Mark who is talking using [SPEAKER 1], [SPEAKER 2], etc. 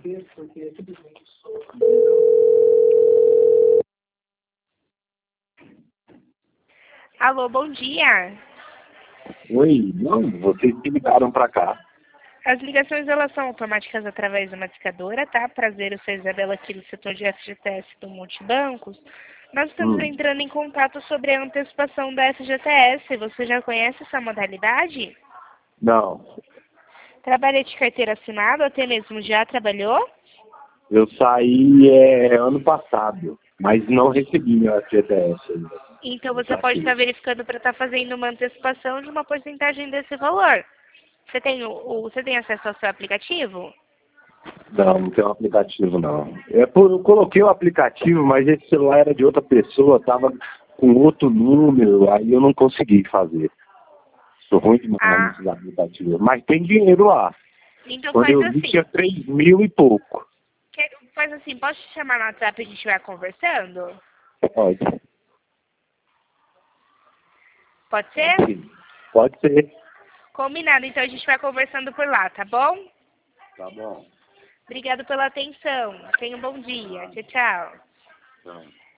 [SPEAKER 1] Alô, bom dia.
[SPEAKER 2] Oi, não, vocês que ligaram pra cá.
[SPEAKER 1] As ligações elas são automáticas através de uma discadora, tá? Prazer, eu sou a Isabela aqui do setor de FGTS do Multibancos. Nós estamos entrando em contato sobre a antecipação da FGTS. Você já conhece essa modalidade?
[SPEAKER 2] Não,
[SPEAKER 1] Trabalha de carteira assinada, ou até mesmo já trabalhou?
[SPEAKER 2] eu saí ano passado, mas não recebi meu FGTS ainda.
[SPEAKER 1] Então você pode estar verificando para estar fazendo uma antecipação de uma porcentagem desse valor. Você tem acesso ao seu aplicativo?
[SPEAKER 2] Não tenho um aplicativo não. Eu coloquei o aplicativo, mas esse celular era de outra pessoa, tava com outro número, aí eu não consegui fazer. Sou ruim demais nesses aplicativos. Mas tem dinheiro lá.
[SPEAKER 1] Então
[SPEAKER 2] Quando
[SPEAKER 1] faz
[SPEAKER 2] eu vi
[SPEAKER 1] assim.
[SPEAKER 2] tinha 3.000 e pouco.
[SPEAKER 1] Faz assim, posso te chamar no WhatsApp e a gente vai conversando?
[SPEAKER 2] Pode.
[SPEAKER 1] Pode ser?
[SPEAKER 2] Sim. Pode ser.
[SPEAKER 1] Combinado, então a gente vai conversando por lá, tá bom?
[SPEAKER 2] Tá bom.
[SPEAKER 1] Obrigado pela atenção. Tenha um bom dia. Tchau, tchau.
[SPEAKER 2] Tchau.